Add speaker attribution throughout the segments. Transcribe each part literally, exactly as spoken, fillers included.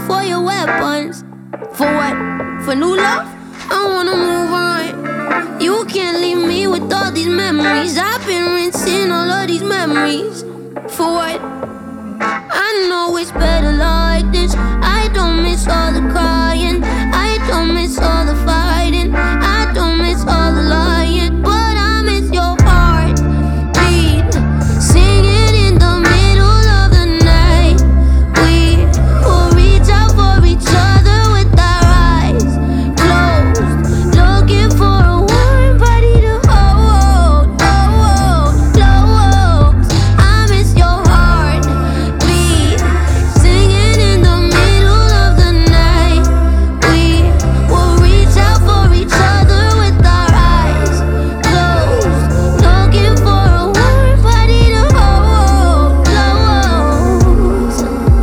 Speaker 1: for your weapons. For what? For new love? I wanna move on. You can't leave me with all these memories. I've been rinsing all of these memories. For what? I know it's better like this. I don't miss all the crying. I don't miss all the fighting. I don't miss all the lying. But I miss your heartbeat, singing in the middle of the night. We will reach out for each other with our eyes closed, looking for a warm body to hold, hold, hold. I miss your heartbeat, singing in the middle of the night. We will reach out for each other with our eyes closed, looking for a warm body to hold, close.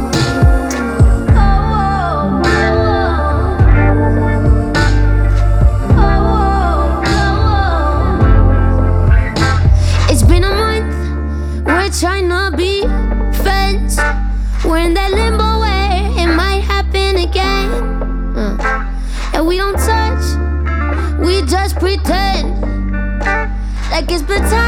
Speaker 1: It's been a month, we're trying to be friends. We're in that limbo where it might happen again. Uh. And we don't touch, we just pretend like it's been time.